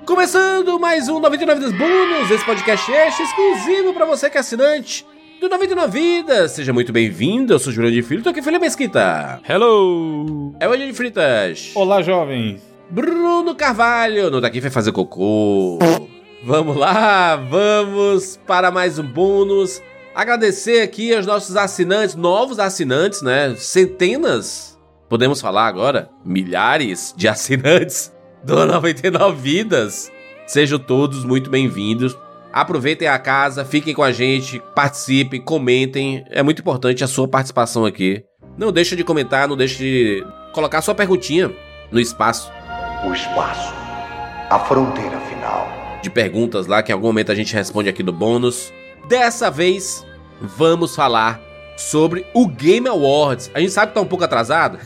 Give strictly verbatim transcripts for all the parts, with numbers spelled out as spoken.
Começando mais um noventa e nove Vidas Bônus, esse podcast extra exclusivo para você que é assinante do noventa e nove Vidas. Seja muito bem-vindo, eu sou Jurandir de Filho, tô aqui Felipe Mesquita. Hello! É o Eugênio de Fritas. Olá, jovens. Bruno Carvalho, não tá aqui, foi fazer cocô. Vamos lá, vamos para mais um bônus. Agradecer aqui aos nossos assinantes, novos assinantes, né? Centenas, podemos falar agora, milhares de assinantes do noventa e nove Vidas. Sejam todos muito bem-vindos. Aproveitem a casa, fiquem com a gente, participem, comentem. É muito importante a sua participação aqui. Não deixe de comentar, não deixe de colocar sua perguntinha no espaço. O espaço, a fronteira final. De perguntas lá, que em algum momento a gente responde aqui no bônus. Dessa vez, vamos falar sobre o Game Awards. A gente sabe que tá um pouco atrasado.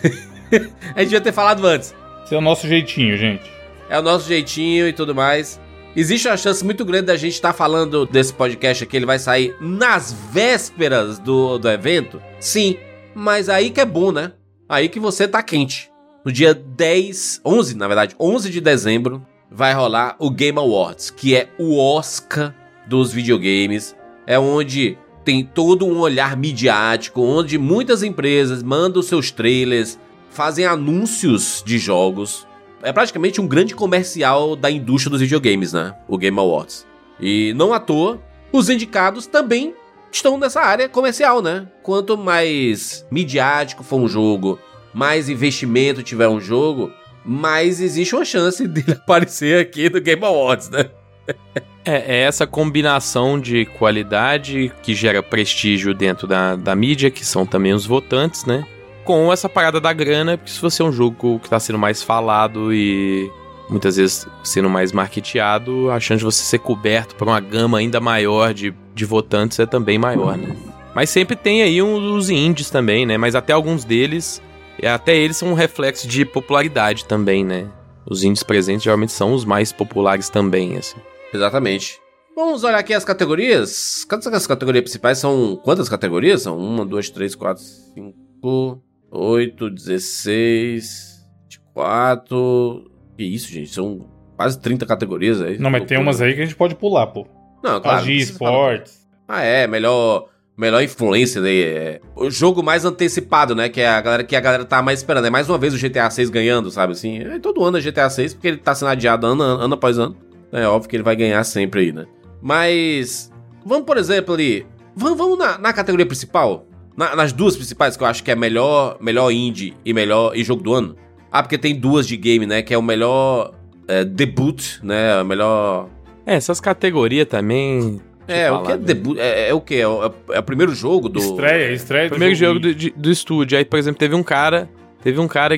A gente devia ter falado antes. Esse é o nosso jeitinho, gente. É o nosso jeitinho e tudo mais. Existe uma chance muito grande da gente estar tá falando desse podcast aqui. Ele vai sair nas vésperas do, do evento. Sim, mas aí que é bom, né? Aí que você tá quente. No dia dez, onze, na verdade, onze de dezembro, vai rolar o Game Awards, que é o Oscar dos videogames. É onde tem todo um olhar midiático, onde muitas empresas mandam seus trailers, fazem anúncios de jogos. É praticamente um grande comercial da indústria dos videogames, né? O Game Awards. E não à toa, os indicados também estão nessa área comercial, né? Quanto mais midiático for um jogo, mais investimento tiver um jogo, mais existe uma chance dele aparecer aqui no Game Awards, né? É, é essa combinação de qualidade que gera prestígio dentro da, da mídia, que são também os votantes, né? Com essa parada da grana, porque se você é um jogo que tá sendo mais falado e muitas vezes sendo mais marketeado, a chance de você ser coberto por uma gama ainda maior de, de votantes é também maior, né? Mas sempre tem aí os indies também, né? Mas até alguns deles, até eles são um reflexo de popularidade também, né? Os indies presentes geralmente são os mais populares também, assim. Exatamente. Vamos olhar aqui as categorias. As categorias principais são... Quantas categorias? São uma, duas, três, quatro, cinco... oito, dezesseis, vinte e quatro... Que isso, gente? São quase trinta categorias aí. Não, mas tem umas aí que a gente pode pular, pô. Não, claro. Agir, esportes. Ah, é. Melhor, melhor influência daí. É o jogo mais antecipado, né? Que é a galera que a galera tá mais esperando. É mais uma vez o G T A seis ganhando, sabe assim? É todo ano é G T A seis, porque ele tá sendo adiado ano, ano após ano. É óbvio que ele vai ganhar sempre aí, né? Mas... Vamos, por exemplo, ali... Vamos, vamos na, na categoria principal... Na, nas duas principais, que eu acho que é melhor, melhor indie e melhor e jogo do ano. Ah, porque tem duas de game, né? Que é o melhor é, debut, né? O melhor... É, essas categorias também... É, o que é debut? É, é o que? É, é, é o primeiro jogo do... Estreia, estreia do primeiro jogo do, de, do estúdio. Aí, por exemplo, teve um cara... Teve um cara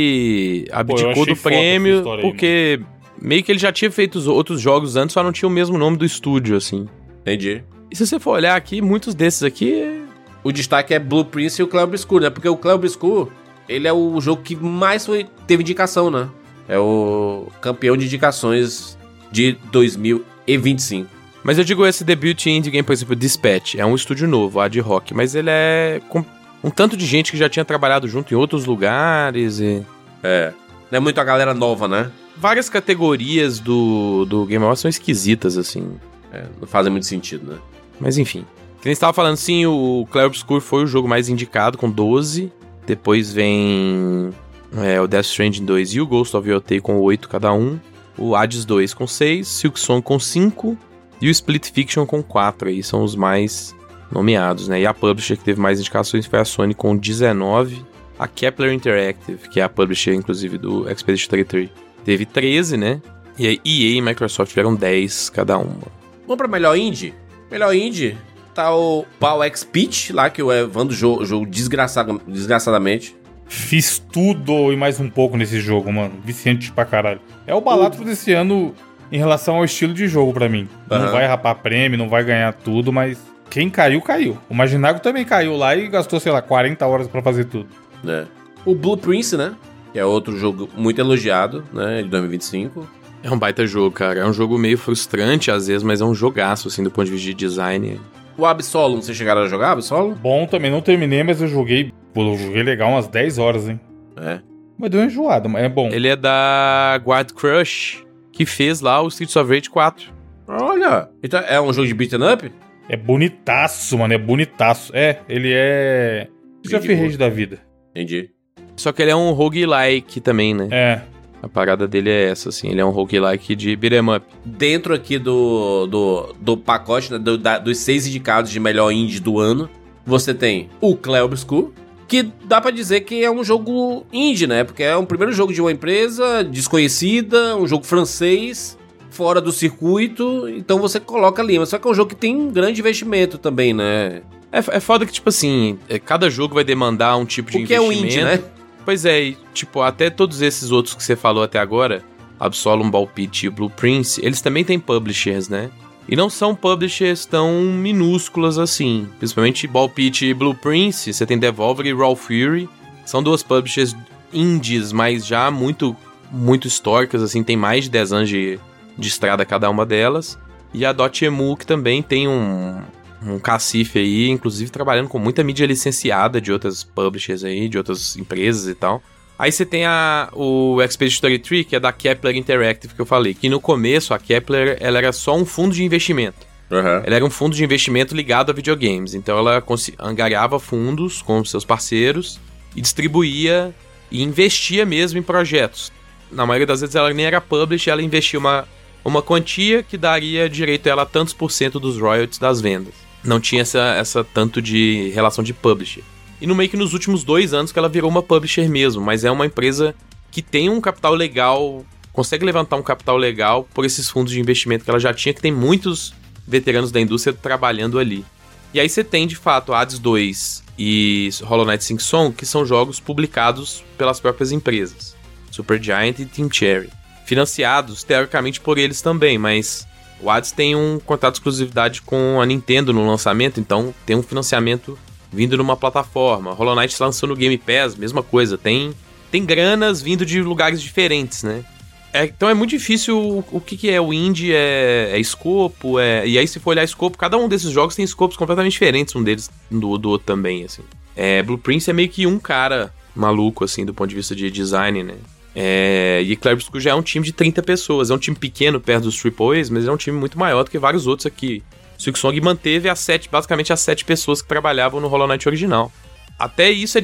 que abdicou do prêmio porque aí, meio que ele já tinha feito os outros jogos antes, só não tinha o mesmo nome do estúdio, assim. Entendi. E se você for olhar aqui, muitos desses aqui... O destaque é Blue Prince e o Clair Obscur, né? Porque o Clair Obscur, ele é o jogo que mais foi, teve indicação, né? É o campeão de indicações de dois mil e vinte e cinco. Mas eu digo esse debut indie game, por exemplo, Dispatch. É um estúdio novo, Ad Hoc. Mas ele é com um tanto de gente que já tinha trabalhado junto em outros lugares e... É, não é muito a galera nova, né? Várias categorias do, do Game Awards são esquisitas, assim. É, não fazem muito sentido, né? Mas enfim... Que nem você estava falando, sim, o Clair Obscur foi o jogo mais indicado, com doze. Depois vem é, o Death Stranding dois e o Ghost of Yotei com oito cada um. O Hades dois com seis, Silksong com cinco e o Split Fiction com quatro. Aí são os mais nomeados, né? E a publisher que teve mais indicações foi a Sony com dezenove. A Kepler Interactive, que é a publisher, inclusive, do Expedition trinta e três, teve treze, né? E a E A e Microsoft tiveram dez cada uma. Vamos pra melhor indie? Melhor indie... Tá o Pau X Pitch lá, que o Evandro jogou jogo desgraçado, desgraçadamente. Fiz tudo e mais um pouco nesse jogo, mano. Viciante pra caralho. É o barato desse ano em relação ao estilo de jogo pra mim. Uhum. Não vai rapar prêmio, não vai ganhar tudo, mas quem caiu, caiu. O Maginago também caiu lá e gastou, sei lá, quarenta horas pra fazer tudo. É. O Blue Prince, né? Que é outro jogo muito elogiado, né? De dois mil e vinte e cinco. É um baita jogo, cara. É um jogo meio frustrante às vezes, mas é um jogaço, assim, do ponto de vista de design. O Absolum, vocês chegaram a jogar, Absolum? Bom também, não terminei, mas eu joguei, pô, eu joguei legal umas dez horas, hein? É. Mas deu uma enjoada, mas é bom. Ele é da Guard Crush, que fez lá o Streets of Rage quatro. Olha, então é um jogo de beat'em up? É bonitaço, mano, é bonitaço. É, ele é... Streets of Rage da vida. Entendi. Só que ele é um roguelike também, né? É. A parada dele é essa, assim. Ele é um roguelike de beat'em up. Dentro aqui do, do, do pacote, né, do, da, dos seis indicados de melhor indie do ano, você tem o Clair Obscur, que dá pra dizer que é um jogo indie, né? Porque é um primeiro jogo de uma empresa desconhecida, um jogo francês, fora do circuito, então você coloca ali. Mas só que é um jogo que tem um grande investimento também, né? É, é foda que, tipo assim, cada jogo vai demandar um tipo de o que investimento. é o indie, né? Pois é, e, tipo, até todos esses outros que você falou até agora, Absolum, Ballpit e Blue Prince, eles também têm publishers, né? E não são publishers tão minúsculas assim. Principalmente Ballpit e Blue Prince, você tem Devolver e Raw Fury. São duas publishers indies, mas já muito, muito históricas, assim, tem mais de dez anos de, de estrada cada uma delas. E a Dotemu, que também tem um... um cacife aí, inclusive trabalhando com muita mídia licenciada de outras publishers aí, de outras empresas e tal. Aí você tem a, o Expedition trinta e três, que é da Kepler Interactive, que eu falei, que no começo a Kepler ela era só um fundo de investimento. Uhum. Ela era um fundo de investimento ligado a videogames, então ela angariava fundos com seus parceiros e distribuía e investia mesmo em projetos. Na maioria das vezes ela nem era publisher, ela investia uma, uma quantia que daria direito a ela a tantos por cento dos royalties das vendas. Não tinha essa, essa tanto de relação de publisher. E no meio que nos últimos dois anos que ela virou uma publisher mesmo, mas é uma empresa que tem um capital legal, consegue levantar um capital legal por esses fundos de investimento que ela já tinha, que tem muitos veteranos da indústria trabalhando ali. E aí você tem, de fato, Hades dois e Hollow Knight Sing Song, que são jogos publicados pelas próprias empresas, Supergiant e Team Cherry. Financiados, teoricamente, por eles também, mas o Hades tem um contrato de exclusividade com a Nintendo no lançamento, então tem um financiamento vindo numa plataforma. Hollow Knight lançou no Game Pass, mesma coisa. Tem, tem granas vindo de lugares diferentes, né? É, então é muito difícil o, o que, que é o indie, é, é escopo, é... E aí se for olhar escopo, cada um desses jogos tem escopos completamente diferentes, um deles do, do outro também, assim. É, Blue Prince é meio que um cara maluco, assim, do ponto de vista de design, né? É, e Clair Obscur já é um time de trinta pessoas. É um time pequeno perto dos Triple A's, mas é um time muito maior do que vários outros aqui. Silksong manteve as sete, basicamente as sete pessoas que trabalhavam no Hollow Knight original. Até isso é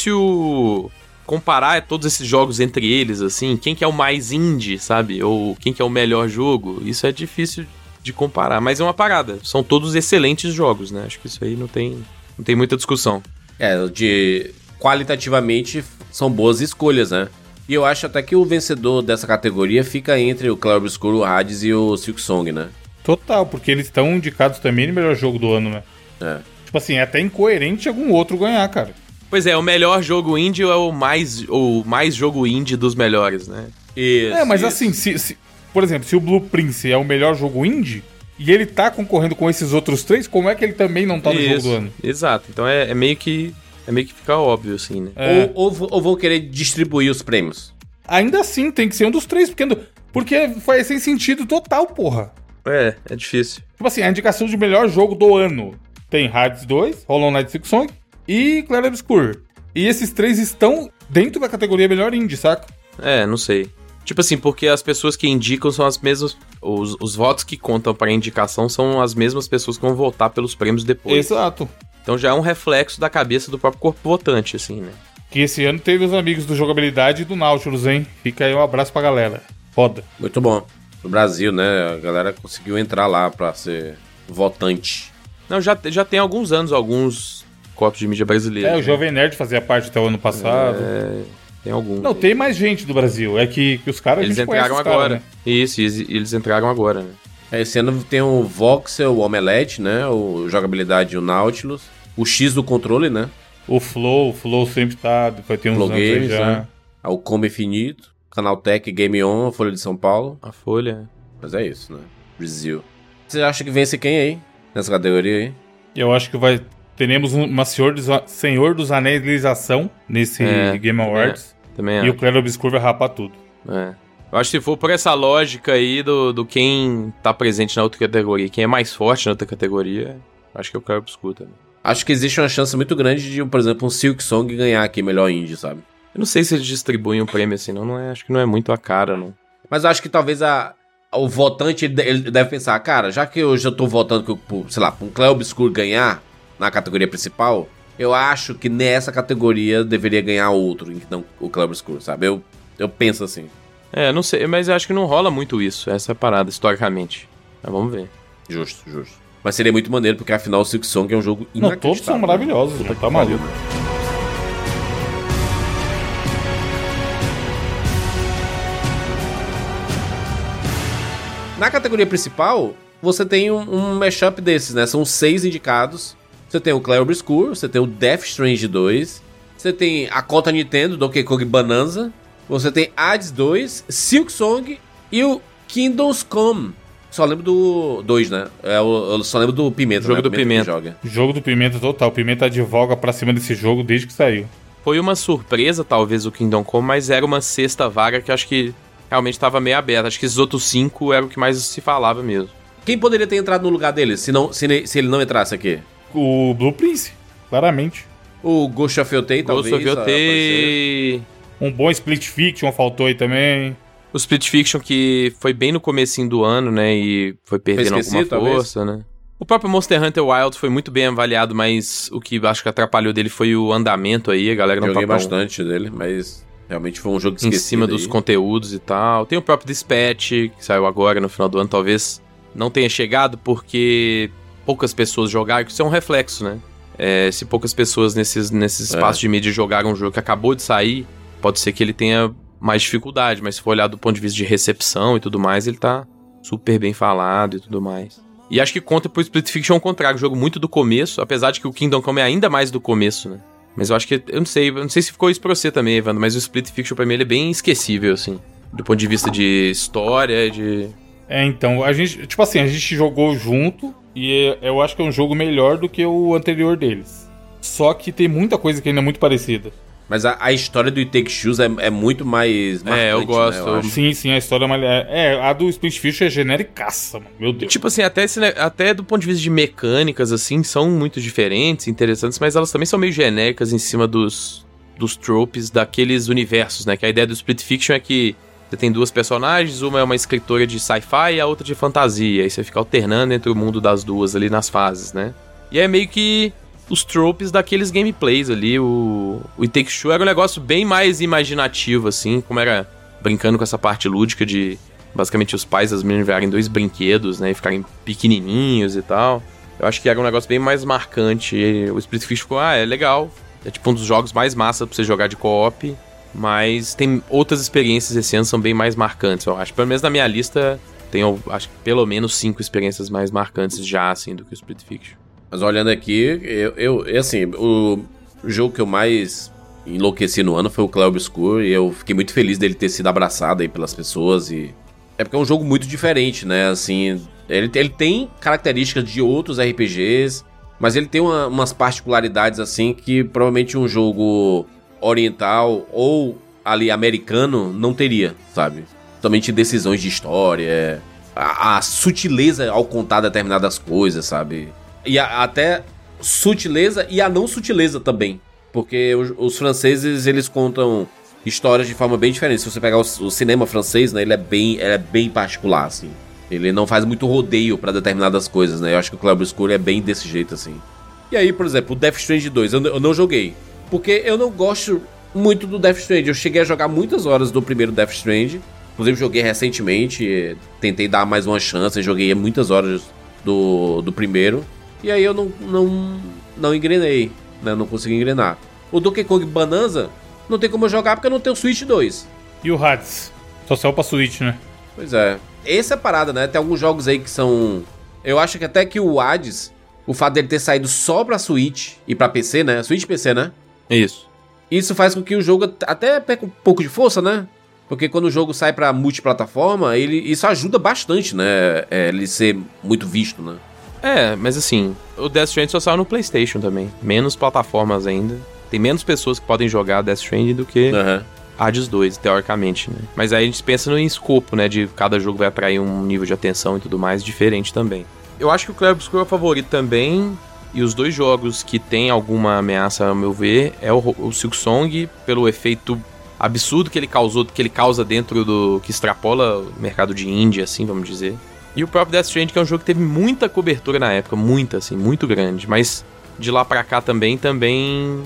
difícil comparar todos esses jogos entre eles, assim. Quem que é o mais indie, sabe? Ou quem que é o melhor jogo. Isso é difícil de comparar, mas é uma parada. São todos excelentes jogos, né? Acho que isso aí não tem, não tem muita discussão. É, de qualitativamente são boas escolhas, né? E eu acho até que o vencedor dessa categoria fica entre o Clair Obscur, o Hades e o Silksong, né? Total, porque eles estão indicados também no melhor jogo do ano, né? É. Tipo assim, é até incoerente algum outro ganhar, cara. Pois é, o melhor jogo indie é o mais, o mais jogo indie dos melhores, né? Isso, é, mas isso. assim, se, se, por exemplo, se o Blue Prince é o melhor jogo indie e ele tá concorrendo com esses outros três, como é que ele também não tá no Isso, jogo do ano? Exato, então é, é meio que é meio que fica óbvio, assim, né? É. Ou, ou, ou vão querer distribuir os prêmios? Ainda assim, tem que ser um dos três, porque, porque faz sem sentido total, porra. É, é difícil. Tipo assim, a indicação de melhor jogo do ano tem Hades dois, Hollow Knight Silksong e Clair Obscur. E esses três estão dentro da categoria melhor indie, saca? É, não sei. Tipo assim, porque as pessoas que indicam são as mesmas... Os, os votos que contam para a indicação são as mesmas pessoas que vão votar pelos prêmios depois. Exato. Então já é um reflexo da cabeça do próprio corpo votante, assim, né? Que esse ano teve os amigos do Jogabilidade e do Nautilus, hein? Fica aí um abraço pra galera. Foda. Muito bom. No Brasil, né? A galera conseguiu entrar lá pra ser votante. Não, já, já tem alguns anos alguns corpos de mídia brasileira. É, o né? Jovem Nerd fazia parte até o ano passado. É, tem alguns. Não, tem mais gente do Brasil. É que, que os caras... Eles a gente conhece entraram os caras, agora. né? Isso, eles, eles entraram agora, né? Esse ano tem o Voxel, o Omelete, né? O Jogabilidade e o Nautilus. O X do controle, né? O Flow, o Flow sempre tá... Vai ter uns Flow anos aí Games, já. né? O Combo Infinito. Canaltech, Game On, Folha de São Paulo. A Folha. Mas é isso, né? Brasil. Você acha que vence quem aí? Nessa categoria aí? Eu acho que vai... Teremos uma Senhor dos, Senhor dos Anéis-lização nesse É, Game Awards. É, também E acho. o Clair Obscur vai rapar tudo. É. Eu acho que se for por essa lógica aí do, do quem tá presente na outra categoria, quem é mais forte na outra categoria, acho que é o Clair Obscur também. Acho que existe uma chance muito grande de, por exemplo, um Silksong ganhar aqui melhor indie, sabe? Eu não sei se eles distribuem um prêmio assim, não, não é, acho que não é muito a cara, não. Mas eu acho que talvez a, o votante, ele deve pensar, cara, já que eu já tô votando, por, sei lá, pra um Clair Obscur ganhar na categoria principal, eu acho que nessa categoria deveria ganhar outro, não o Clair Obscur, sabe? Eu, eu penso assim. É, não sei, mas eu acho que não rola muito isso, essa parada, historicamente. Mas vamos ver. Justo, justo. Mas seria muito maneiro, porque afinal o Silksong é um jogo inacreditável. Não, todos são maravilhosos, né? Tá maluco. Na categoria principal, você tem um, um mashup desses, né? São seis indicados. Você tem o Clair Obscur, você tem o Death Strange dois, você tem a conta Nintendo, Donkey Kong Bonanza, você tem Hades dois, Silksong e o Kingdoms Come. Só lembro do dois, né? Eu, eu só lembro do Pimenta, jogo né? do Pimenta. Joga. Jogo do Pimenta total. Pimenta advoga pra cima desse jogo desde que saiu. Foi uma surpresa, talvez, o Kingdom Come, mas era uma sexta vaga que eu acho que realmente estava meio aberta. Acho que esses outros cinco eram o que mais se falava mesmo. Quem poderia ter entrado no lugar dele, se, não, se, se ele não entrasse aqui? O Blue Prince, claramente. O Ghost of Yotei, talvez. Ghost of Yotei. Um bom Split Fiction faltou aí também. O Split Fiction que foi bem no comecinho do ano, né, e foi perdendo alguma força, talvez, né. O próprio Monster Hunter Wilds foi muito bem avaliado, mas o que acho que atrapalhou dele foi o andamento aí, a galera não Joguei tá bastante dele, mas realmente foi um jogo esquecido. Em cima aí dos conteúdos e tal. Tem o próprio Dispatch, que saiu agora no final do ano, talvez não tenha chegado porque poucas pessoas jogaram, isso é um reflexo, né. É, se poucas pessoas nesses, nesses espaços é. de mídia jogaram um jogo que acabou de sair, pode ser que ele tenha mais dificuldade, mas se for olhar do ponto de vista de recepção e tudo mais, ele tá super bem falado e tudo mais. E acho que conta pro Split Fiction ao contrário, um jogo muito do começo, apesar de que o Kingdom Come é ainda mais do começo, né? Mas eu acho que, eu não sei, eu não sei se ficou isso pra você também, Evandro, mas o Split Fiction pra mim ele é bem esquecível, assim, do ponto de vista de história, de... É, então, a gente, tipo assim, a gente jogou junto e eu acho que é um jogo melhor do que o anterior deles. Só que tem muita coisa que ainda é muito parecida. Mas a, a história do It Takes Two é, é muito mais marcante, É, eu gosto. Né, eu sim, sim, a história é mais... É, a do Split Fiction é genericaça, mano. Meu Deus. Tipo assim, até, esse, até do ponto de vista de mecânicas, assim, são muito diferentes, interessantes, mas elas também são meio genéricas em cima dos, dos tropes daqueles universos, né? Que a ideia do Split Fiction é que você tem duas personagens, uma é uma escritora de sci-fi e a outra de fantasia. Aí você fica alternando entre o mundo das duas ali nas fases, né? E é meio que os tropes daqueles gameplays ali. O, o It Takes Two era um negócio bem mais imaginativo, assim, como era brincando com essa parte lúdica de basicamente os pais das meninas virarem dois brinquedos, né, e ficarem pequenininhos e tal. Eu acho que era um negócio bem mais marcante. E o Split Fiction ficou, ah, é legal. É tipo um dos jogos mais massa pra você jogar de co-op, mas tem outras experiências esse ano que são bem mais marcantes, eu acho. Pelo menos na minha lista tem, eu acho que pelo menos cinco experiências mais marcantes já, assim, do que o Split Fiction. Mas olhando aqui, eu, eu assim, o jogo que eu mais enlouqueci no ano foi o Clair Obscur, e eu fiquei muito feliz dele ter sido abraçado aí pelas pessoas, e é porque é um jogo muito diferente, né, assim, ele, ele tem características de outros R P Gs, mas ele tem uma, umas particularidades, assim, que provavelmente um jogo oriental ou ali americano não teria, sabe, somente decisões de história, a, a sutileza ao contar determinadas coisas, sabe. E a, até sutileza e a não sutileza também. Porque os, os franceses, eles contam histórias de forma bem diferente. Se você pegar o, o cinema francês, né, ele é bem, ele é bem particular, assim. Ele não faz muito rodeio pra determinadas coisas, né? Eu acho que o Clair Obscur é bem desse jeito, assim. E aí, por exemplo, o Death Strange dois, eu, eu não joguei. Porque eu não gosto muito do Death Strange. Eu cheguei a jogar muitas horas do primeiro Death Strange. Inclusive, joguei recentemente. Tentei dar mais uma chance. Joguei muitas horas do, do primeiro. E aí eu não, não, não engrenei, né? Não consegui engrenar. O Donkey Kong Bonanza não tem como eu jogar porque eu não tenho Switch dois. E o Hades? Só saiu pra Switch, né? Pois é. Essa é a parada, né? Tem alguns jogos aí que são... Eu acho que até que o Hades, o fato dele ter saído só pra Switch e pra P C, né? Switch e P C, né? Isso. Isso faz com que o jogo até perca um pouco de força, né? Porque quando o jogo sai pra multiplataforma, ele, isso ajuda bastante, né? É, ele ser muito visto, né? É, mas assim, o Death Stranding só saiu no PlayStation também. Menos plataformas ainda. Tem menos pessoas que podem jogar Death Stranding do que uhum. Hades dois, teoricamente, né? Mas aí a gente pensa no escopo, né? De cada jogo vai atrair um nível de atenção e tudo mais diferente também. Eu acho que o Clair Obscur é o favorito também. E os dois jogos que tem alguma ameaça, ao meu ver, é o, o Silksong, pelo efeito absurdo que ele causou, que ele causa dentro do... que extrapola o mercado de indie, assim, vamos dizer. E o próprio Death Stranding, que é um jogo que teve muita cobertura na época, muita, assim, muito grande. Mas de lá pra cá também, também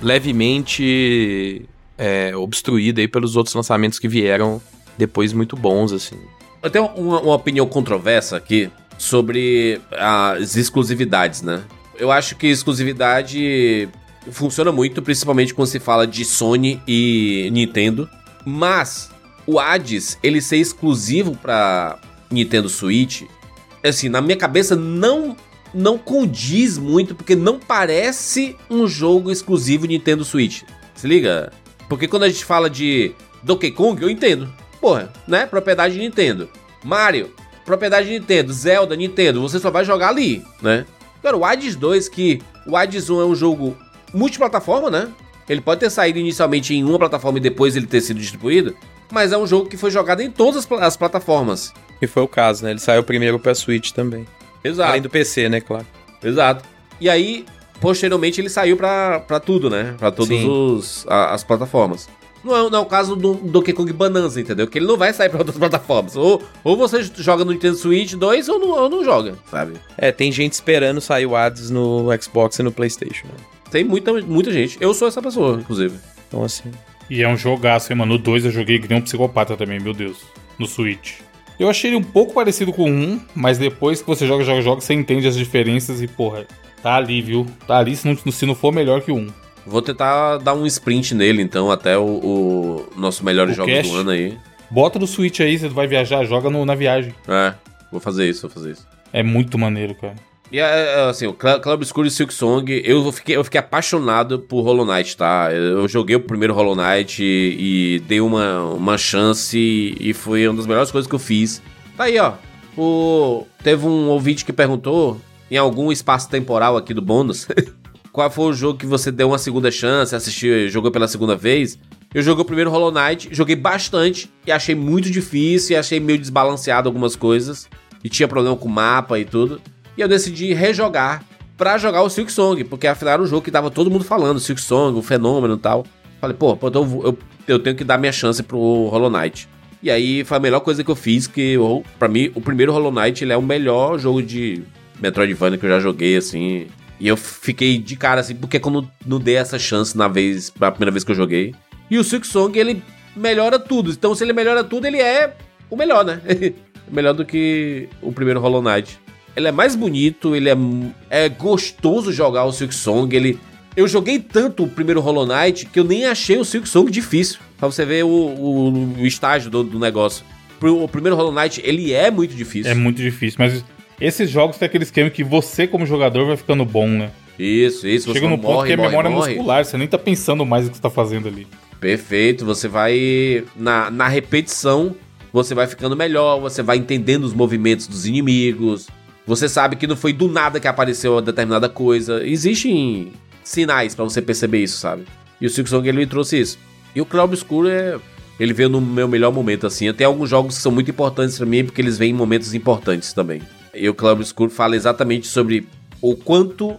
levemente é, obstruído aí pelos outros lançamentos que vieram depois muito bons, assim. Eu tenho uma, uma opinião controversa aqui sobre as exclusividades, né? Eu acho que exclusividade funciona muito, principalmente quando se fala de Sony e Nintendo. Mas o Hades, ele ser exclusivo pra Nintendo Switch, assim, na minha cabeça não, não condiz muito, porque não parece um jogo exclusivo Nintendo Switch. Se liga? Porque quando a gente fala de Donkey Kong, eu entendo. Porra, né? Propriedade de Nintendo. Mario, propriedade de Nintendo. Zelda, Nintendo. Você só vai jogar ali, né? Agora, o Hades dois, que o Hades um é um jogo multiplataforma, né? Ele pode ter saído inicialmente em uma plataforma e depois ele ter sido distribuído, mas é um jogo que foi jogado em todas as plataformas. E foi o caso, né? Ele saiu primeiro pra Switch também. Exato. Além do P C, né, claro. Exato. E aí, posteriormente, ele saiu pra, pra tudo, né? Pra todas as plataformas. Não é, não é o caso do Donkey Kong Bonanza, entendeu? Que ele não vai sair pra outras plataformas. Ou, ou você joga no Nintendo Switch dois ou não, ou não joga, sabe? É, tem gente esperando sair o Hades no Xbox e no PlayStation. Né? Tem muita, muita gente. Eu sou essa pessoa, inclusive. Então, assim... E é um jogaço, hein, mano? No dois eu joguei que nem um psicopata também, meu Deus. No Switch. Eu achei ele um pouco parecido com o um, mas depois que você joga, joga, joga, você entende as diferenças e, porra, tá ali, viu? Tá ali se não, se não for melhor que o um. Vou tentar dar um sprint nele, então, até o, o nosso melhores jogos do ano aí. Bota no Switch aí, você vai viajar, joga no, na viagem. É, vou fazer isso, vou fazer isso. É muito maneiro, cara. E, assim, o Cloud Obscure e Silksong, eu fiquei, eu fiquei apaixonado por Hollow Knight, tá? Eu joguei o primeiro Hollow Knight e, e dei uma, uma chance e foi uma das melhores coisas que eu fiz. Tá aí, ó. O, teve um ouvinte que perguntou, em algum espaço temporal aqui do bônus... Qual foi o jogo que você deu uma segunda chance, assistiu, jogou pela segunda vez? Eu joguei o primeiro Hollow Knight, joguei bastante e achei muito difícil e achei meio desbalanceado algumas coisas. E tinha problema com o mapa e tudo. E eu decidi rejogar pra jogar o Silksong, porque afinal era um jogo que tava todo mundo falando, Silksong, o fenômeno e tal. Falei, pô, então eu, eu tenho que dar minha chance pro Hollow Knight. E aí foi a melhor coisa que eu fiz, que eu, pra mim o primeiro Hollow Knight ele é o melhor jogo de Metroidvania que eu já joguei, assim... E eu fiquei de cara, assim, porque quando não dei essa chance na vez, pra primeira vez que eu joguei. E o Silksong, ele melhora tudo. Então, se ele melhora tudo, ele é o melhor, né? Melhor do que o primeiro Hollow Knight. Ele é mais bonito, ele é, é gostoso jogar o Silksong. Ele... Eu joguei tanto o primeiro Hollow Knight que eu nem achei o Silksong difícil. Pra você ver o, o, o estágio do, do negócio. O primeiro Hollow Knight, ele é muito difícil. É muito difícil, mas... Esses jogos tem aquele esquema que você, como jogador, vai ficando bom, né? Isso, isso. Chega no ponto que é memória muscular, você nem tá pensando mais no que você tá fazendo ali. Perfeito, você vai... Na, na repetição, você vai ficando melhor, você vai entendendo os movimentos dos inimigos, você sabe que não foi do nada que apareceu determinada coisa. Existem sinais pra você perceber isso, sabe? E o Silksong, ele me trouxe isso. E o Cloud Obscure, é... ele veio no meu melhor momento, assim. Tem alguns jogos que são muito importantes pra mim, porque eles vêm em momentos importantes também. E o Cloud Obscure fala exatamente sobre o quanto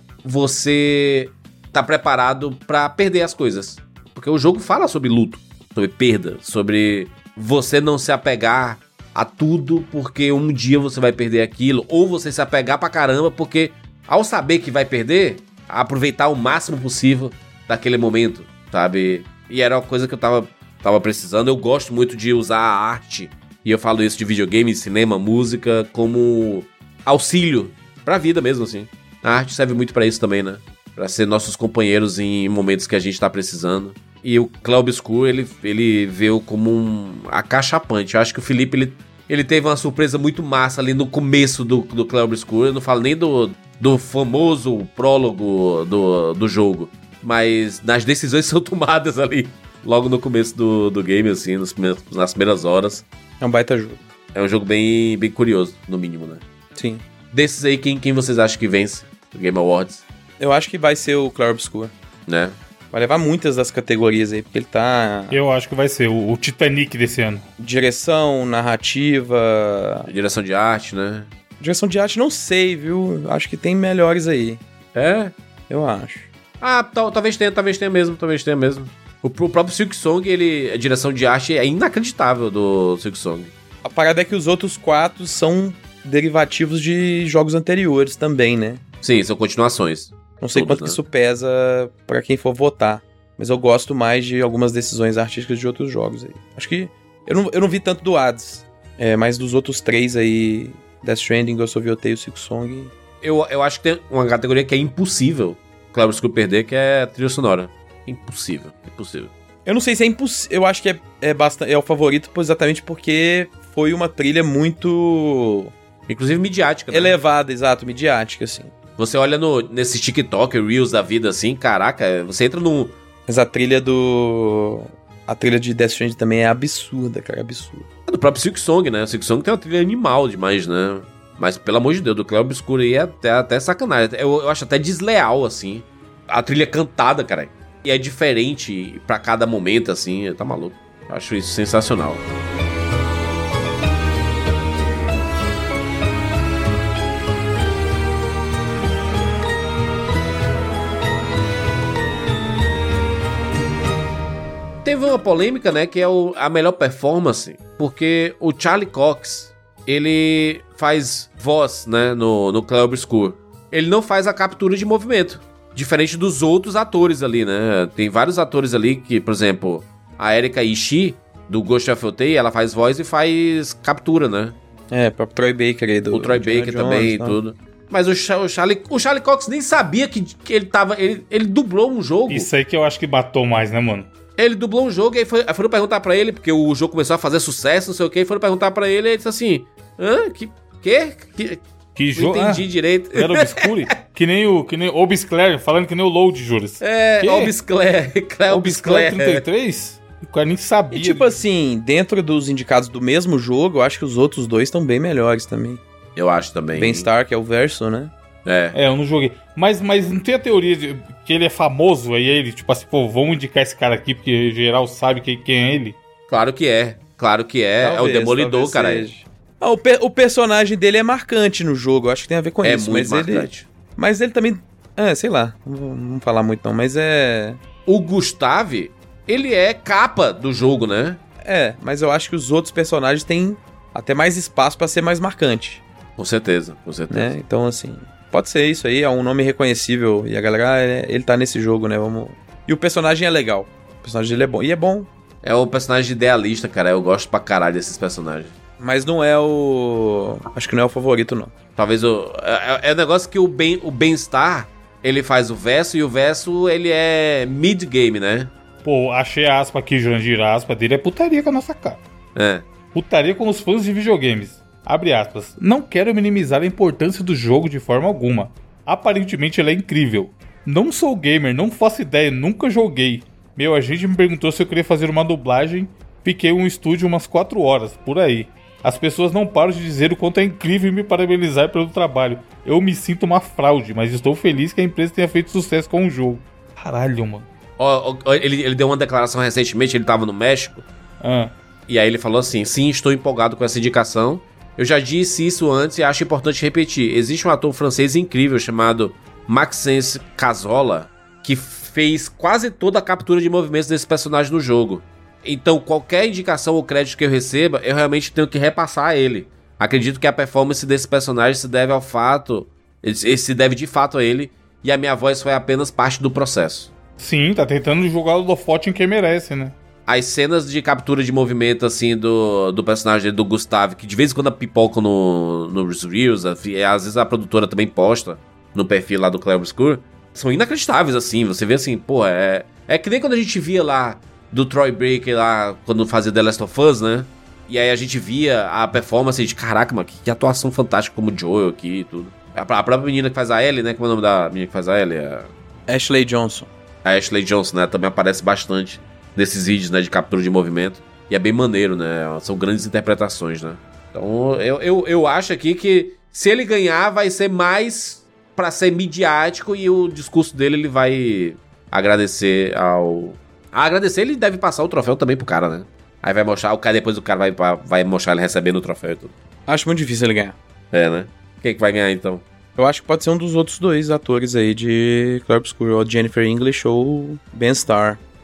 você tá preparado pra perder as coisas. Porque o jogo fala sobre luto, sobre perda, sobre você não se apegar a tudo porque um dia você vai perder aquilo, ou você se apegar pra caramba porque ao saber que vai perder, aproveitar o máximo possível daquele momento, sabe? E era uma coisa que eu tava, tava precisando. Eu gosto muito de usar a arte, e eu falo isso de videogame, cinema, música, como... auxílio pra vida mesmo, assim. A arte serve muito pra isso também, né? Pra ser nossos companheiros em momentos que a gente tá precisando. E o Cloud Obscure, ele, ele veio como um acachapante. Eu acho que o Felipe, ele, ele teve uma surpresa muito massa ali no começo do, do Cloud Obscure. Eu não falo nem do, do famoso prólogo do, do jogo, mas nas decisões que são tomadas ali, logo no começo do, do game, assim, nos primeiros, nas primeiras horas. É um baita jogo. É um jogo bem, bem curioso, no mínimo, né? Sim. Desses aí, quem, quem vocês acham que vence o Game Awards? Eu acho que vai ser o Cloud Obscure. Né? Vai levar muitas das categorias aí, porque ele tá... Eu acho que vai ser o, o Titanic desse ano. Direção, narrativa... Direção de arte, né? Direção de arte, não sei, viu? Acho que tem melhores aí. É? Eu acho. Ah, tal, talvez tenha, talvez tenha mesmo, talvez tenha mesmo. O, o próprio Silksong, ele, a direção de arte é inacreditável do Silksong. A parada é que os outros quatro são derivativos de jogos anteriores também, né? Sim, são continuações. Não sei Todos, quanto né? que isso pesa pra quem for votar. Mas eu gosto mais de algumas decisões artísticas de outros jogos aí. Acho que... Eu não, eu não vi tanto do Hades. É, mas dos outros três aí... Death Stranding, Ghost of Yotei e o Silksong... Eu, eu acho que tem uma categoria que é impossível Claro Obscuro perder, que é a trilha sonora. Impossível, impossível. Eu não sei se é impossível. Eu acho que é, é, bastante, é o favorito exatamente porque foi uma trilha muito... Inclusive midiática, né? Elevada, exato, midiática, assim. Você olha no, nesse TikTok, Reels da vida, assim, caraca, você entra num... Mas a trilha do... A trilha de Death Stranding também é absurda, cara, absurda. É do próprio Silksong, né? O Silksong tem uma trilha animal demais, né? Mas, pelo amor de Deus, do Claro Obscuro aí é até, até sacanagem. Eu, eu acho até desleal, assim. A trilha cantada, cara. E é diferente pra cada momento, assim. Tá maluco. Eu acho isso sensacional. Teve uma polêmica, né, que é o, a melhor performance, porque o Charlie Cox, ele faz voz, né, no, no Claro Obscuro. Ele não faz a captura de movimento, diferente dos outros atores ali, né? Tem vários atores ali que, por exemplo, a Erika Ishii, do Ghost of Yotei, ela faz voz e faz captura, né? É, o Troy Baker aí do... O Troy Baker Jones, também e tudo. Mas o, Cha- o, Charlie, o Charlie Cox nem sabia que, que ele tava... Ele, ele dublou um jogo. Isso aí que eu acho que matou mais, né, mano? Ele dublou um jogo e aí, foi, aí foram perguntar pra ele, porque o jogo começou a fazer sucesso, não sei o que, e foram perguntar pra ele e ele disse assim... Hã? Que... Quê? Que... Que Não jogo? entendi Ah, direito. Era Obscure? que nem o que nem Obsclare, falando que nem o Load, juras. É, Que? Obsclare. Claro, Obsclare Obsclare. trinta e três? O cara nem sabia. E tipo assim, dentro dos indicados do mesmo jogo, eu acho que os outros dois estão bem melhores também. Eu acho também. Ben Starr, que é o verso, né? É. É, eu não joguei. Mas, mas não tem a teoria de que ele é famoso, aí ele, tipo assim, pô, vamos indicar esse cara aqui, porque geral sabe quem, quem é ele. Claro que é. Claro que é. Talvez, é o Demolidor, talvez cara. seja. Ah, o, pe- o personagem dele é marcante no jogo, eu acho que tem a ver com É isso. muito mas marcante. Ele, mas ele também... É, sei lá, não vou, não vou falar muito não, mas é... O Gustave, ele é capa do jogo, né? É, mas eu acho que os outros personagens têm até mais espaço pra ser mais marcante, Com certeza, com certeza. né? Então, assim, pode ser isso aí, é um nome reconhecível. E a galera, ah, ele ele tá nesse jogo, né? Vamos... E o personagem é legal. O personagem dele é bom. E é bom, É o personagem idealista, cara. Eu gosto pra caralho desses personagens. mas não é o... Acho que não é o favorito, não. Talvez o... É, é um negócio que o Ben, o Ben Starr, ele faz o verso, e o verso, ele é mid-game, né? Pô, achei a aspa aqui, Jurandir, a aspa dele é putaria com a nossa cara. É. Putaria com os fãs de videogames. Abre aspas. Não quero minimizar a importância do jogo de forma alguma. Aparentemente ele é incrível. Não sou gamer, não faço ideia, nunca joguei. Meu agente me perguntou se eu queria fazer uma dublagem. Fiquei em um estúdio umas quatro horas, por aí. As pessoas não param de dizer o quanto é incrível e me parabenizar pelo trabalho. Eu me sinto uma fraude, mas estou feliz que a empresa tenha feito sucesso com o jogo. Caralho, mano. Ó, ó, ele, ele deu uma declaração recentemente, ele tava no México, Ah, e aí ele falou assim: sim, estou empolgado com essa indicação. Eu já disse isso antes e acho importante repetir. Existe um ator francês incrível chamado Maxence Cazola, que fez quase toda a captura de movimentos desse personagem no jogo. Então, qualquer indicação ou crédito que eu receba, eu realmente tenho que repassar a ele. Acredito que a performance desse personagem se deve ao fato... Ele se deve de fato a ele, e a minha voz foi apenas parte do processo. sim, tá tentando jogar o holofote em quem merece, né? As cenas de captura de movimento, assim, do, do personagem do Gustavo, que de vez em quando pipocam no, nos Reels, às vezes a produtora também posta no perfil lá do Claro Obscuro, são inacreditáveis, assim. Você vê assim, pô, é... É que nem quando a gente via lá do Troy Baker lá, quando fazia The Last of Us, né? E aí a gente via a performance de, caraca, mano, que, que atuação fantástica como Joel aqui e tudo. A, a própria menina que faz a Ellie, né? Como é o nome da menina que faz a Ellie? A, Ashley Johnson. a Ashley Johnson, né? Também aparece bastante nesses vídeos, né? De captura de movimento. E é bem maneiro, né? São grandes interpretações, né? Então, eu, eu, eu acho aqui que se ele ganhar, vai ser mais pra ser midiático e o discurso dele, ele vai agradecer ao... Ah, agradecer, ele deve passar o troféu também pro cara, né? Aí vai mostrar, o cara, depois o cara vai, vai mostrar ele recebendo o troféu e tudo. Acho muito difícil ele ganhar. É, né? Quem que vai ganhar, então? Eu acho que pode ser um dos outros dois atores aí de Claro Obscuro, ou Jennifer English ou Ben Starr.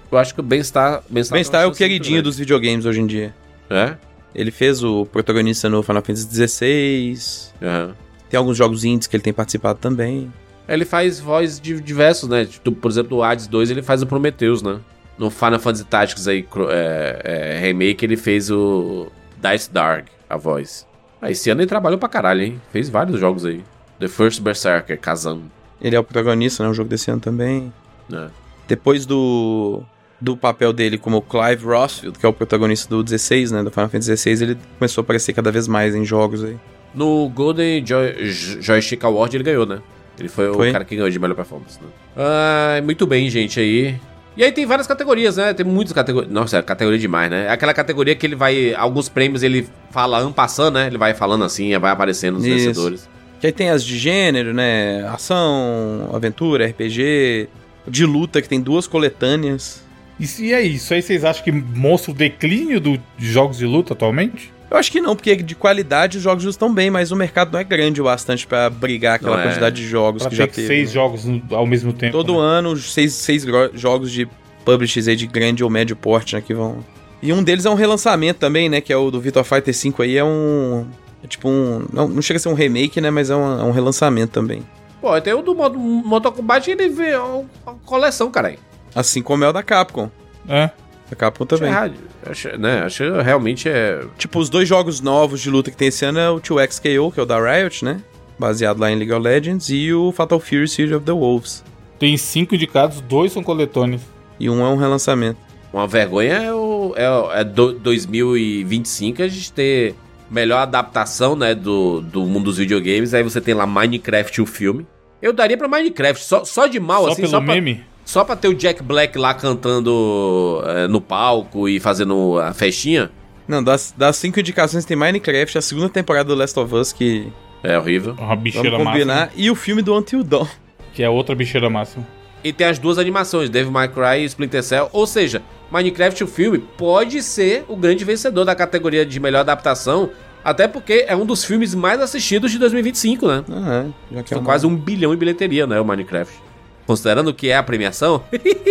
Eu acho que o Ben-Star... Ben-Star, Ben-Star é o queridinho dos videogames hoje em dia. É? Ele fez o protagonista no Final Fantasy dezesseis. Uhum. Tem alguns jogos indies que ele tem participado também. Ele faz voz de diversos, né? Por exemplo, no Hades dois ele faz o Prometheus, né? No Final Fantasy Tactics aí, é, é, Remake, ele fez o Dice Dark, a voz. Ah, esse ano ele trabalhou pra caralho, hein? Fez vários jogos aí. The First Berserker, Kazan. Ele é o protagonista, né? O jogo desse ano também. É. Depois do, do papel dele como Clive Rossfield, que é o protagonista do dezesseis, né? Do Final Fantasy dezesseis, ele começou a aparecer cada vez mais em jogos aí. No Golden Joy, Joystick Award ele ganhou, né? Ele foi, foi o cara que ganhou de melhor performance, né? Ah, muito bem, gente, aí... E aí tem várias categorias, né? Tem muitas categorias. Nossa, é categoria demais, né? É aquela categoria que ele vai... Alguns prêmios ele fala en passant, né? Ele vai falando assim, vai aparecendo nos Isso. vencedores. Que aí tem as de gênero, né? Ação, aventura, R P G... De luta, que tem duas coletâneas. E, e é isso aí, vocês acham que mostra o declínio do, de jogos de luta atualmente? Eu acho que não, porque de qualidade os jogos estão bem, mas o mercado não é grande o bastante pra brigar aquela não quantidade é. de jogos pra que já ter teve. seis né? jogos ao mesmo tempo. Todo né? ano, seis, seis gro- jogos de publishers aí de grande ou médio porte, né, que vão... E um deles é um relançamento também, né, que é o do Virtua Fighter cinco aí, é um... É tipo um... Não, não chega a ser um remake, né, mas é um, é um relançamento também. Pô, tem o do Mortal Kombat, ele vê uma coleção, caralho. Assim como é o da Capcom. É. A Capcom também. Acho, acho, né, acho que realmente é... Tipo, os dois jogos novos de luta que tem esse ano é o dois X K O, que é o da Riot, né? Baseado lá em League of Legends, e o Fatal Fury Siege of the Wolves. Tem cinco indicados, dois são coletones. E um é um relançamento. Uma vergonha é o é, o- é do, dois mil e vinte e cinco a gente ter melhor adaptação, né, do, do mundo dos videogames. Aí você tem lá Minecraft, o filme. Eu daria pra Minecraft, só, só de mal, Só assim, pelo só pra, meme? só pra ter o Jack Black lá cantando é, no palco e fazendo a festinha. Não, das, das cinco indicações tem Minecraft, a segunda temporada do Last of Us, que É horrível. Uma bicheira vamos combinar, máxima. e o filme do Until Dawn. Que é outra bicheira máxima. E tem as duas animações, Devil May Cry e Splinter Cell. Ou seja, Minecraft, o filme, pode ser o grande vencedor da categoria de melhor adaptação. Até porque é um dos filmes mais assistidos de dois mil e vinte e cinco, né? Ah, é. Já que é Foi uma- quase um bilhão em bilheteria, né, o Minecraft. Considerando que é a premiação,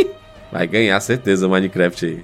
vai ganhar certeza o Minecraft aí.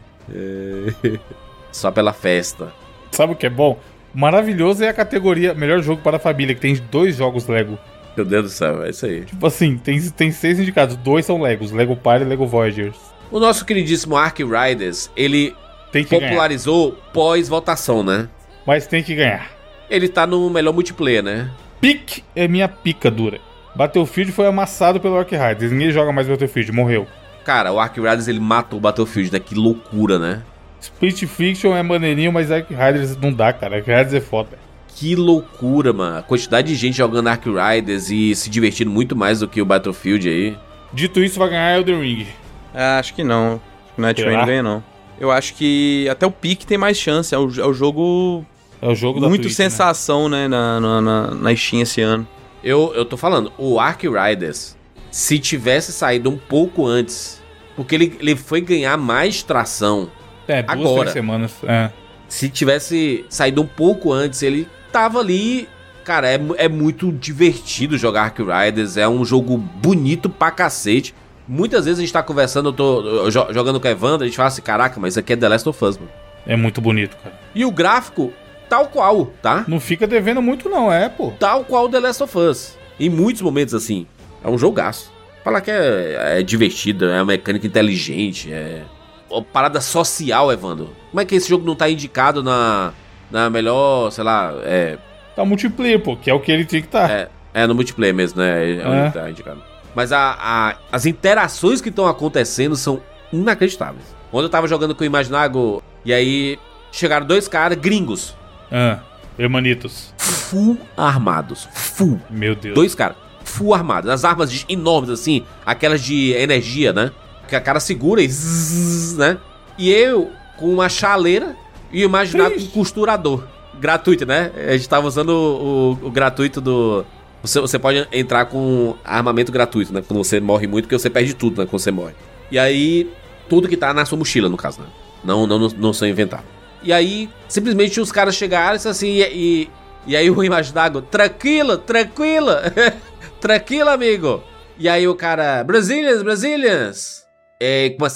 É... Só pela festa. Sabe o que é bom? Maravilhoso é a categoria Melhor Jogo para a Família, que tem dois jogos Lego. Meu Deus do céu, é isso aí. Tipo assim, tem, tem seis indicados, dois são Legos, Lego Party e Lego Voyagers. O nosso queridíssimo Ark Riders, ele Tem que ganhar. popularizou pós-votação, né? Mas tem que ganhar. Ele tá no melhor multiplayer, né? Pique é minha pica dura. Battlefield foi amassado pelo Ark Riders. Ninguém joga mais Battlefield, morreu. Cara, o Ark Riders, ele matou o Battlefield, né? Que loucura, né? Split Fiction é maneirinho, mas Ark Riders não dá, cara. Ark Riders é foda. Que loucura, mano. A quantidade de gente jogando Ark Riders e se divertindo muito mais do que o Battlefield aí. Dito isso, vai ganhar Elden Ring. Ah, acho que não. Acho que o Night Será? Rain ganha, não. Eu acho que até o Peak tem mais chance. É o, é o jogo É o jogo da muito Twitch, sensação, né, na, na, na, na Steam esse ano. Eu, eu tô falando, o Ark Riders, se tivesse saído um pouco antes, porque ele, ele foi ganhar mais tração. né? É, duas, Agora. três semanas. É. Se tivesse saído um pouco antes, ele tava ali. Cara, é, mu- é muito divertido jogar Ark Riders. É um jogo bonito pra cacete. Muitas vezes a gente tá conversando, eu tô eu jo- jogando com a Evandra, a gente fala assim: caraca, mas isso aqui é The Last of Us, mano. É muito bonito, cara. E o gráfico, tal qual, tá? Não fica devendo muito, não, é, pô. Tal qual The Last of Us. Em muitos momentos, assim. É um jogaço. Falar que é, é divertido, é uma mecânica inteligente, é. Uma parada social, Evandro. Como é que esse jogo não tá indicado na, na melhor, sei lá, é. Tá multiplayer, pô, que é o que ele tinha que estar. É, é no multiplayer mesmo, né? É onde É. tá indicado. Mas a, a- as interações que estão acontecendo são inacreditáveis. Quando eu tava jogando com o Imaginago, e aí chegaram dois caras gringos, Ah, Hermanitos. full armados. Full. Meu Deus. Dois caras, full armados. As armas de- enormes, assim, aquelas de energia, né? Que a cara segura e zzz, né? E eu com uma chaleira e o Imaginago com Ixi. um costurador. Gratuito, né? A gente tava usando o, o- o gratuito do... Você, você pode entrar com armamento gratuito, né? Quando você morre muito, porque você perde tudo, né? Quando você morre. E aí, tudo que tá na sua mochila, no caso, né? Não, não, não, não são inventados. E aí, simplesmente os caras chegaram e disseram assim, e, e, e aí o Imaginago, tranquilo, tranquilo, tranquilo, amigo. E aí o cara, Brazilians, Brazilians. E começaram a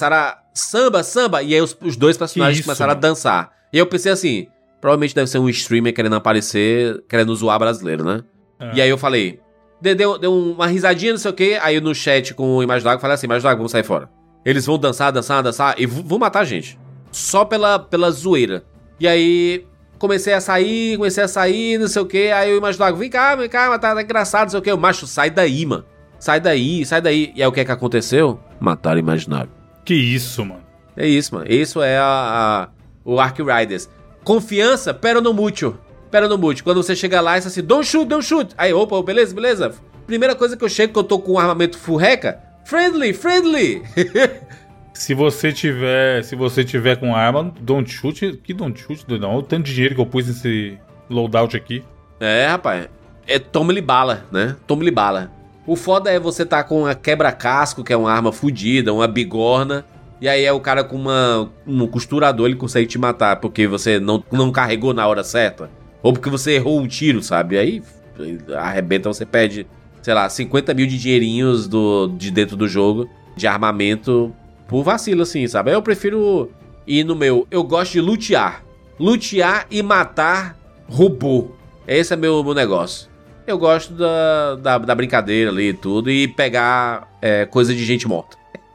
samba, samba. E aí os, os dois personagens isso, começaram mano? a dançar. E eu pensei assim, provavelmente deve ser um streamer querendo aparecer, querendo zoar brasileiro, né? Ah. E aí eu falei, deu, deu, deu uma risadinha, não sei o quê. Aí eu no chat com o Imagem d'Água, eu falei assim, Imagem d'Água, vamos sair fora. Eles vão dançar, dançar, dançar e v- vão matar a gente. Só pela, pela zoeira. E aí comecei a sair, comecei a sair, não sei o quê. Aí o Imagem d'Água, vem cá, vem cá, tá, tá engraçado, não sei o quê. O macho, sai daí, mano. Sai daí, sai daí. E aí o que é que aconteceu? Mataram o Imaginário. Que isso, mano. É isso, mano. Isso é a, a, o Ark Riders. Confiança, pero no mucho. Pero no mucho. Quando você chega lá e assim, don't shoot, don't shoot. Aí, opa, beleza, beleza. Primeira coisa que eu chego, que eu tô com um armamento furreca, friendly, friendly. Se você tiver, se você tiver com arma, don't shoot, que don't shoot, não. Olha o tanto de dinheiro que eu pus nesse loadout aqui. É, rapaz. É toma-lhe bala, né? Toma-lhe bala. O foda é você tá com uma quebra-casco, que é uma arma fodida, uma bigorna, e aí é o cara com uma, um costurador, ele consegue te matar porque você não, não carregou na hora certa, ou porque você errou um tiro, sabe? Aí arrebenta, você perde, sei lá, cinquenta mil de dinheirinhos do, de dentro do jogo, de armamento, por vacilo assim, sabe? Aí eu prefiro ir no meu, eu gosto de lutear. Lutear e matar robô. Esse é meu, meu negócio. Eu gosto da, da, da brincadeira ali e tudo, e pegar é, coisa de gente morta.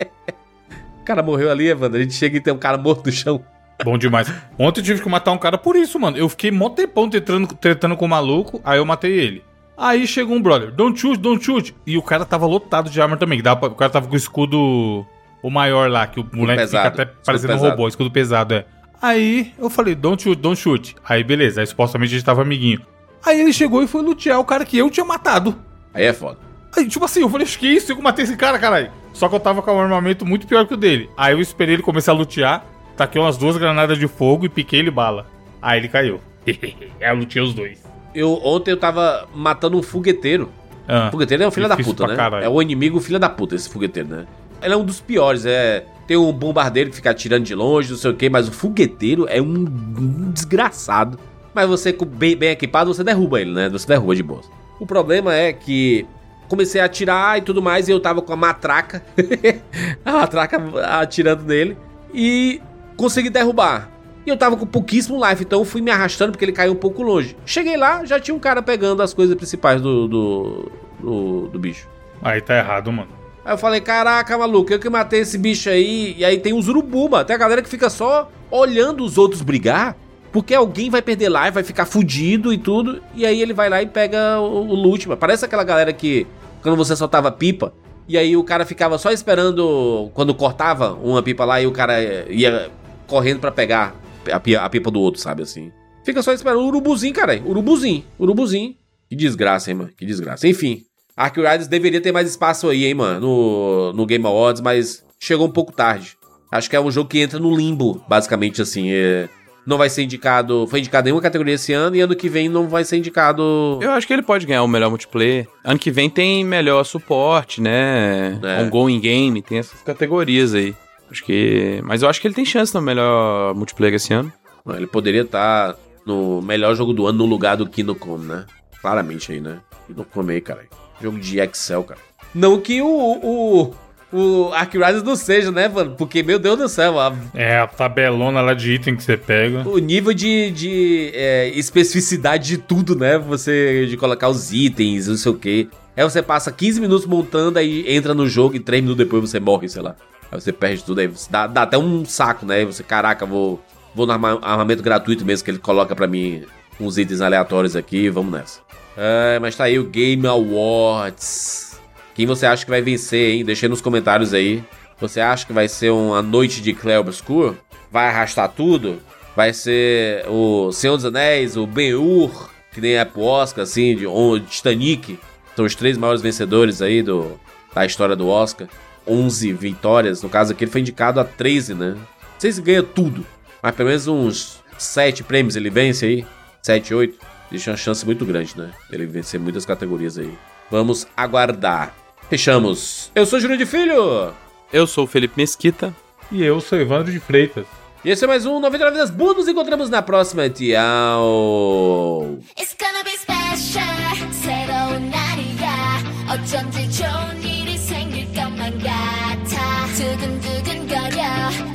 O cara morreu ali, Evandro, a gente chega e tem um cara morto no chão. Bom demais. Ontem eu tive que matar um cara por isso, mano. Eu fiquei mó tempão tretando, tretando com o maluco, aí eu matei ele. Aí chegou um brother, don't shoot, don't shoot. E o cara tava lotado de arma também. Que dava pra, o cara tava com o escudo, o maior lá, que o moleque pesado, fica até parecendo um pesado. robô, escudo pesado, é. Aí eu falei, don't shoot, don't shoot. Aí beleza, aí supostamente a gente tava amiguinho. Aí ele chegou e foi lutear o cara que eu tinha matado. Aí é foda. Aí, tipo assim, eu falei, que isso? Eu matei esse cara, caralho. Só que eu tava com um armamento muito pior que o dele. Aí eu esperei ele começar a lutear, taquei umas duas granadas de fogo e piquei ele bala. Aí ele caiu. Aí eu luteei os dois. Eu, ontem eu tava matando um fogueteiro. Ah, O fogueteiro é um filho da difícil puta, pra né? caralho. É o inimigo filho da puta, esse fogueteiro, né? Ele é um dos piores, é... Tem um bombardeiro que fica atirando de longe, não sei o quê, mas o fogueteiro é um, um desgraçado. Mas você, com bem, bem equipado, você derruba ele, né? Você derruba de boa. O problema é que comecei a atirar e tudo mais, e eu tava com a matraca. a matraca atirando nele. E consegui derrubar. E eu tava com pouquíssimo life, então eu fui me arrastando porque ele caiu um pouco longe. Cheguei lá, já tinha um cara pegando as coisas principais do, do, do, do bicho. Aí tá errado, mano. Aí eu falei, caraca, maluco, eu que matei esse bicho aí. E aí tem os urubu, mano. Tem a galera que fica só olhando os outros brigar, porque alguém vai perder live, vai ficar fudido e tudo. E aí ele vai lá e pega o, o loot, mano. Parece aquela galera que, quando você soltava pipa, e aí o cara ficava só esperando, quando cortava uma pipa lá, e o cara ia correndo pra pegar a, pi- a pipa do outro, sabe assim. Fica só esperando o urubuzinho, cara. Urubuzinho, urubuzinho. Que desgraça, hein, mano. Que desgraça. Enfim, Ark Riders deveria ter mais espaço aí, hein, mano, no, no Game Awards, mas chegou um pouco tarde. Acho que é um jogo que entra no limbo, basicamente, assim. É, não vai ser indicado... Foi indicado em nenhuma categoria esse ano, e ano que vem não vai ser indicado... Eu acho que ele pode ganhar o melhor multiplayer. Ano que vem tem melhor suporte, né? É. Ongoing game, tem essas categorias aí. Acho que... Mas eu acho que ele tem chance no melhor multiplayer esse ano. Ele poderia estar no melhor jogo do ano no lugar do Kingdom Come, né? Claramente aí, né? Kingdom Come aí, cara. Jogo de Excel, cara. Não que o... o... O Ark Riders não seja, né, mano? Porque, meu Deus do céu, a, É, a tabelona lá de item que você pega. o nível de, de é, especificidade de tudo, né? Você de colocar os itens, não sei o quê. Aí você passa quinze minutos montando, aí entra no jogo e três minutos depois você morre, sei lá. Aí você perde tudo, aí você dá, dá até um saco, né? Aí você, caraca, vou, vou no arma- armamento gratuito mesmo, que ele coloca pra mim uns itens aleatórios aqui, vamos nessa. É, mas tá aí o Game Awards. Quem você acha que vai vencer, hein? Deixa aí nos comentários aí. Você acha que vai ser uma noite de Clair Obscur? Vai arrastar tudo? Vai ser o Senhor dos Anéis, o Ben-Hur, que nem é pro Oscar, assim, de, o Titanic. São os três maiores vencedores aí do, da história do Oscar. onze vitórias. No caso aqui, ele foi indicado a treze, né? Não sei se ganha tudo, mas pelo menos uns sete prêmios ele vence aí. sete, oito. Deixa uma chance muito grande, né? Ele vencer muitas categorias aí. Vamos aguardar. Fechamos. Eu sou Júlio de Filho. Eu sou o Felipe Mesquita. E eu sou Evandro de Freitas. E esse é mais um noventa e nove Vidas Boas. Nos encontramos na próxima. Tchau. It's gonna be special. 새로운 날이야. 어쩐지 좋은 일이 생길 것만 같아. 두근두근거려.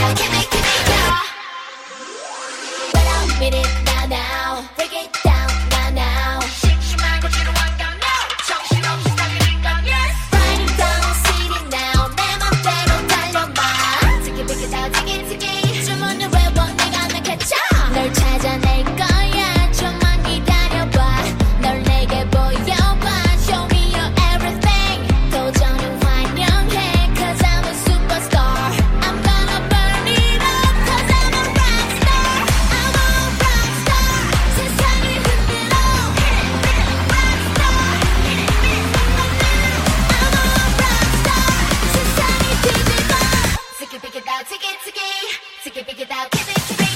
out, keep it, keep it, yeah. Wait a minute now, now. Break it down now, now. 심심한 거 지루한 감 now. 정신없이 달리는 감 yes. Right down, city now. 내 맘대로 달려봐. Ticky, pick it out, ticky, ticky. 주문을 외워 내가 널 catch. 널 찾아낼 거야. 좀만 기다려봐. 널 내게 보여봐. Show me your everything. 도전은 환영해. Cause I'm a superstar. I'm gonna burn it up. Cause I'm a rock star. I'm a rock star. 세상이 흔들어. rock star. I'm a rock star. 세상이 뒤집어. Ticky, pick it out, ticky, ticky. Ticky, pick it out, keep it, keep it.